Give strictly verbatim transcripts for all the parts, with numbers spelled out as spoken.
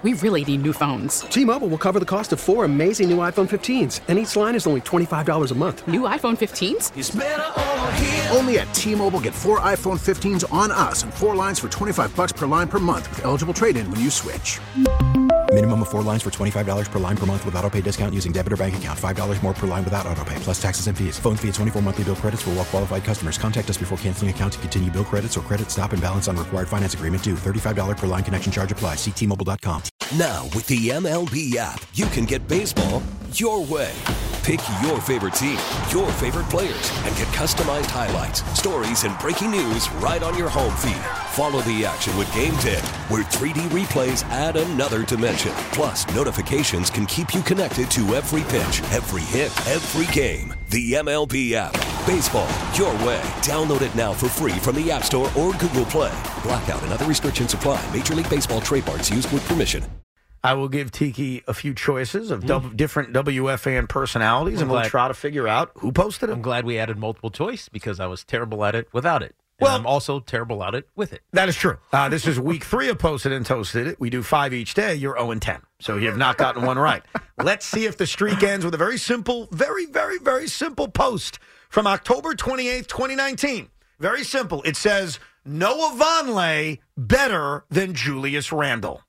We really need new phones. T-Mobile will cover the cost of four amazing new iPhone fifteens, and each line is only twenty-five dollars a month. New iPhone fifteens? It's better over here. Only at T-Mobile, get four iPhone fifteens on us and four lines for twenty-five dollars per line per month with eligible trade-in when you switch. Minimum of four lines for twenty-five dollars per line per month with autopay discount using debit or bank account. five dollars more per line without autopay, plus taxes and fees. Phone fee at twenty-four monthly bill credits for well-qualified customers. Contact us before canceling account to continue bill credits or credit stop and balance on required finance agreement due. thirty-five dollars per line connection charge applies. See T Mobile dot com. Now, with the M L B app, you can get baseball your way. Pick your favorite team, your favorite players, and get customized highlights, stories, and breaking news right on your home feed. Follow the action with Game Day, where three D replays add another dimension. Plus, notifications can keep you connected to every pitch, every hit, every game. The M L B app. Baseball your way. Download it now for free from the App Store or Google Play. Blackout and other restrictions apply. Major League Baseball trademarks used with permission. I will give Tiki a few choices of mm. different W F A N personalities, I'm and we'll try to figure out who posted it. I'm glad we added multiple choice because I was terrible at it without it. And well, I'm also terrible at it with it. That is true. Uh, this is week three of Posted and Toasted It. We do five each day. You're oh and ten. So you have not gotten one right. Let's see if the streak ends with a very simple, very, very, very simple post from October twenty-eighth, twenty nineteen. Very simple. It says, Noah Vonleh better than Julius Randle.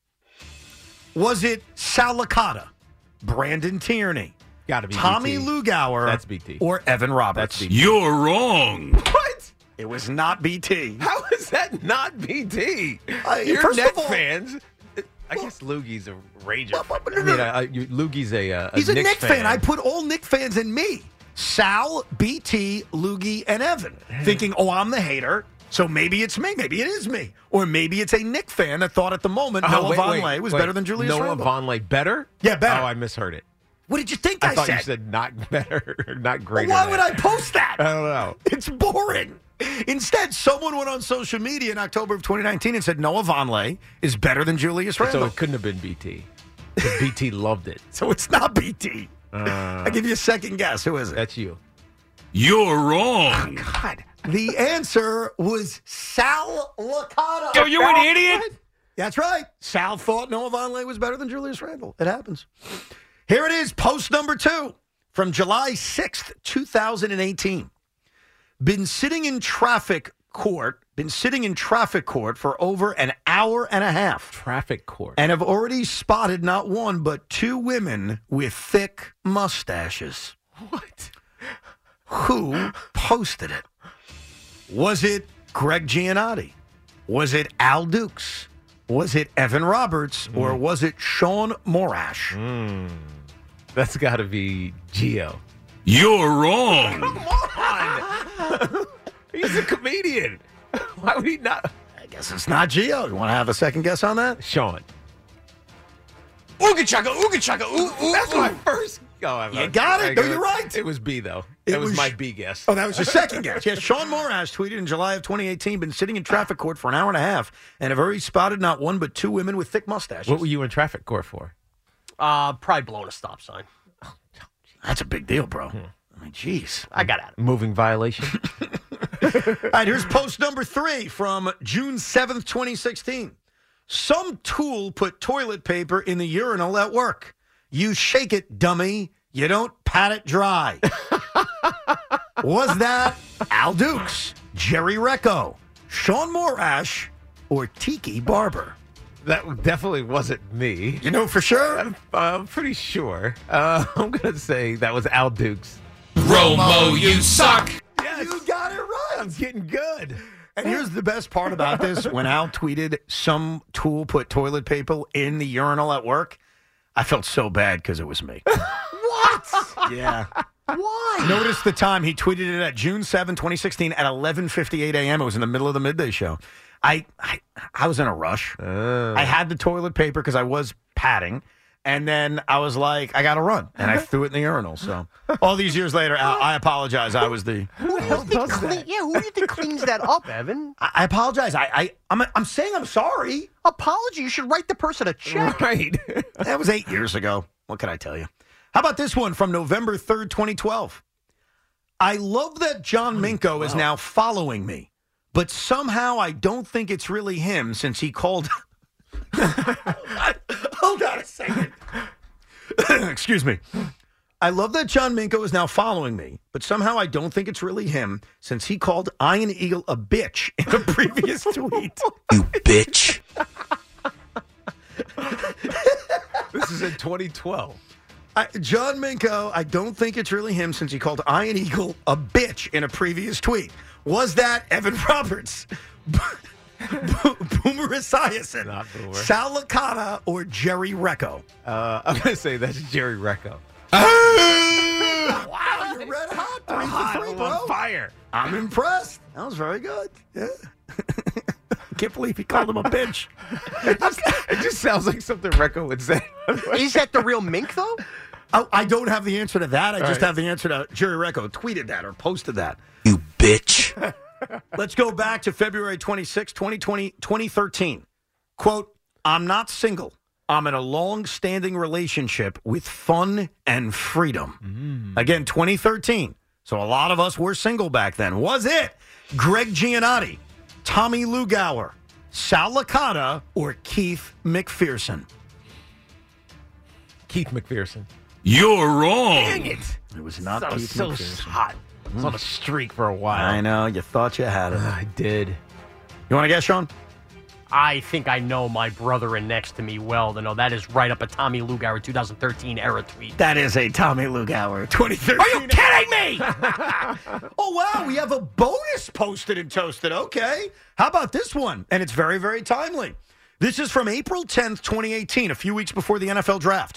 Was it Sal Licata, Brandon Tierney, Gotta be Tommy B T. Lugauer, That's B T. or Evan Roberts? That's B T. You're wrong. What? It was not B T. How is that not B T? Uh, You're first Net of all, fans. I guess Loogie's a Ranger. Well, well, I mean, uh, you, Loogie's a, uh, a He's a Knicks Knicks fan. fan. I put all Knicks fans in me. Sal, B T, Loogie, and Evan. Thinking, oh, I'm the hater. So maybe it's me. Maybe it is me. Or maybe it's a Knicks fan that thought at the moment uh, Noah wait, Vonleh wait, was wait. better than Julius Noah Randle. Vonleh better? Yeah, better. Oh, I misheard it. What did you think I, I thought said? you said not better, not greater. Well, why than. would I post that? I don't know. It's boring. Instead, someone went on social media in October of twenty nineteen and said Noah Vonleh is better than Julius Randle. So it couldn't have been B T. B T loved it. So it's not B T. Uh, I give you a second guess. Who is it? That's you. You're wrong. Oh, God. The answer was Sal Licata. Are you an idiot? That's right. Sal thought Noah Vonleh was better than Julius Randle. It happens. Here it is, post number two from July sixth, twenty eighteen. Been sitting in traffic court, been sitting in traffic court for over an hour and a half. Traffic court. And have already spotted not one, but two women with thick mustaches. What? Who posted it? Was it Greg Giannotti? Was it Al Dukes? Was it Evan Roberts? Mm. Or was it Sean Morash? Mm. That's got to be Gio. You're wrong. Come on. He's a comedian. Why would he not? I guess it's not Gio. You want to have a second guess on that? Sean. Ooga chaka, ooga chaka, ooh, ooh. That's ooh. my first. Oh, I, you got it. No, you're right. It was B, though. That was, was my B guess. Oh, that was your second guess. Yes, Sean Morash tweeted in July of twenty eighteen, been sitting in traffic court for an hour and a half and have already spotted not one but two women with thick mustaches. What were you in traffic court for? Uh, probably blowing a stop sign. That's a big deal, bro. Hmm. I mean, jeez. I got at it. Moving violation. All right, here's post number three from June seventh, twenty sixteen. Some tool put toilet paper in the urinal at work. You shake it, dummy. You don't pat it dry. Was that Al Dukes, Jerry Recco, Sean Morash, or Tiki Barber? That definitely wasn't me. You know for sure? I'm, I'm pretty sure. Uh, I'm going to say that was Al Dukes. Romo, you suck. Yes. You got it right. I'm getting good. And here's the best part about this. When Al tweeted some tool put toilet paper in the urinal at work, I felt so bad because it was me. What? Yeah. Why? Notice the time. He tweeted it at June seventh, twenty sixteen at eleven fifty-eight a.m. It was in the middle of the midday show. I I, I was in a rush. Uh. I had the toilet paper because I was padding. And then I was like, I got to run. And I threw it in the urinal. So all these years later, Al, I apologize. I was the... Who do you think clean, yeah, who do you think cleans that up, Evan? I, I apologize. I, I, I'm, I'm saying I'm sorry. Apology. You should write the person a check. Right. That was eight years ago. What can I tell you? How about this one from November third, twenty twelve? I love that John Minko is now following me, but somehow I don't think it's really him since he called... Excuse me. I love that John Minko is now following me, but somehow I don't think it's really him since he called Ian Eagle a bitch in a previous tweet. You bitch. This is in twenty twelve. I, John Minko, I don't think it's really him since he called Ian Eagle a bitch in a previous tweet. Was that Evan Roberts, Boomer Esiason, Not Boomer. Sal Licata, or Jerry Recco? Uh, I'm going to say that's Jerry Recco. Wow, you're red hot. Three for three, I'm bro. on fire. I'm impressed. That was very good. Yeah. Can't believe he called him a bitch. It just, it just sounds like something Recco would say. Is that the real Mink, though? I, I don't have the answer to that. I All just right. have the answer to Jerry Recco tweeted that or posted that. You bitch. Let's go back to February twenty-sixth, twenty twenty, twenty thirteen. Quote, I'm not single. I'm in a long-standing relationship with fun and freedom. Mm. Again, twenty thirteen. So a lot of us were single back then. Was it Greg Giannotti, Tommy Lugauer, Sal Licata, or Keith McPherson? Keith McPherson. You're wrong. Dang it. It was not That was Keith so McPherson. hot. I was on a streak for a while. I know. You thought you had it. I did. You want to guess, Sean? I think I know my brother in next to me well to know that is right up a Tommy Lugauer two thousand thirteen era tweet. That is a Tommy Lugauer twenty thirteen. Are you kidding me? Oh, wow. We have a bonus posted and toasted. Okay. How about this one? And it's very, very timely. This is from April tenth, twenty eighteen, a few weeks before the N F L draft.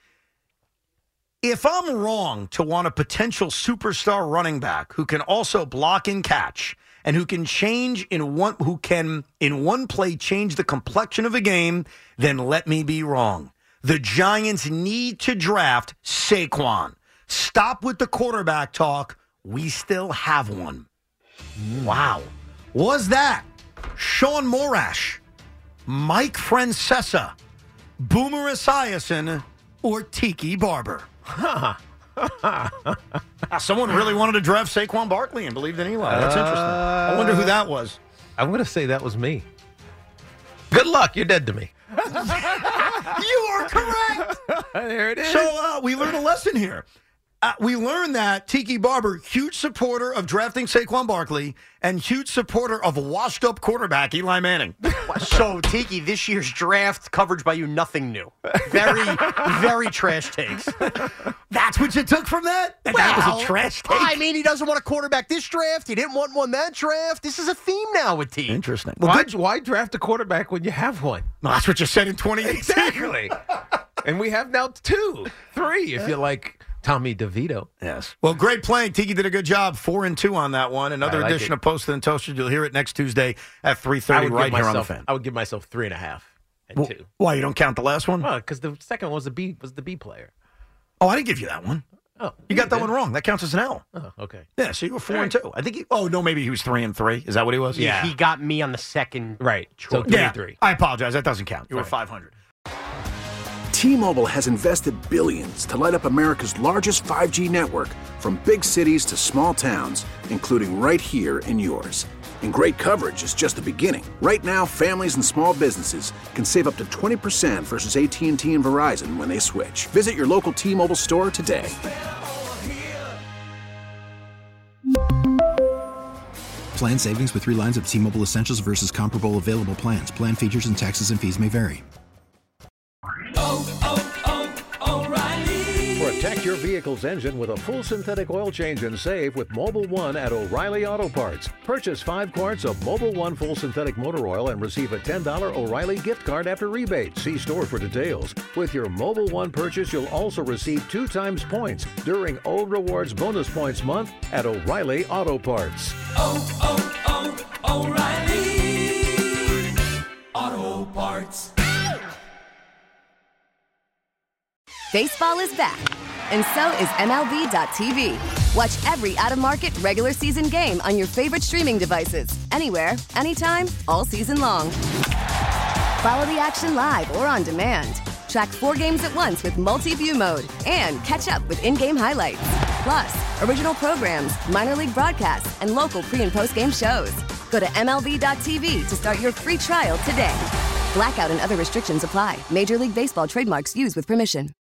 If I'm wrong to want a potential superstar running back who can also block and catch and who can change in one who can in one play change the complexion of a game, then let me be wrong. The Giants need to draft Saquon. Stop with the quarterback talk. We still have one. Wow. Was that Sean Morash, Mike Francesa, Boomer Esiason, or Tiki Barber? Someone really wanted to draft Saquon Barkley and believed in Eli. That's interesting. I wonder who that was. I'm going to say that was me. Good luck. You're dead to me. You are correct. There it is. So uh, we learned a lesson here. Uh, we learned that Tiki Barber, huge supporter of drafting Saquon Barkley and huge supporter of washed-up quarterback Eli Manning. So, Tiki, this year's draft coverage by you, nothing new. Very, very trash takes. That's what you took from that? That, that was a trash take? I mean, he doesn't want a quarterback this draft. He didn't want one that draft. This is a theme now with Tiki. Interesting. Well, Why, good. why draft a quarterback when you have one? Well, that's what you said in twenty eighteen. Exactly. And we have now two, three, if you like Tommy DeVito. Yes. Well, great playing. Tiki did a good job. Four and two on that one. Another I like edition it. of Posted and Toasted. You'll hear it next Tuesday at three I thirty would right give here on the myself, Fan. I would give myself three and a half and Well, two. why, you don't count the last one? Oh, because the second one was the B was the B player. Oh, I didn't give you that one. Oh, You got that did. one wrong. That counts as an L. Oh, okay. Yeah, so you were four All and right. two. I think he, oh, no, maybe he was three and three. Is that what he was? Yeah. He got me on the second. Right. So three Yeah. and three. I apologize. That doesn't count. You were Right. five hundred. T-Mobile has invested billions to light up America's largest five G network, from big cities to small towns, including right here in yours. And great coverage is just the beginning. Right now, families and small businesses can save up to twenty percent versus A T and T and Verizon when they switch. Visit your local T-Mobile store today. Plan savings with three lines of T-Mobile Essentials versus comparable available plans. Plan features and taxes and fees may vary. Protect your vehicle's engine with a full synthetic oil change and save with Mobile One at O'Reilly Auto Parts. Purchase five quarts of Mobile One full synthetic motor oil and receive a ten dollars O'Reilly gift card after rebate. See store for details. With your Mobile One purchase, you'll also receive two times points during O Rewards Bonus Points Month at O'Reilly Auto Parts. Oh, oh, oh, O'Reilly Auto Parts. Baseball is back, and so is M L B dot T V. Watch every out-of-market regular season game on your favorite streaming devices, anywhere, anytime, all season long. Follow the action live or on demand. Track four games at once with multi-view mode and catch up with in-game highlights. Plus, original programs, minor league broadcasts, and local pre- and post-game shows. Go to M L B dot T V to start your free trial today. Blackout and other restrictions apply. Major League Baseball trademarks used with permission.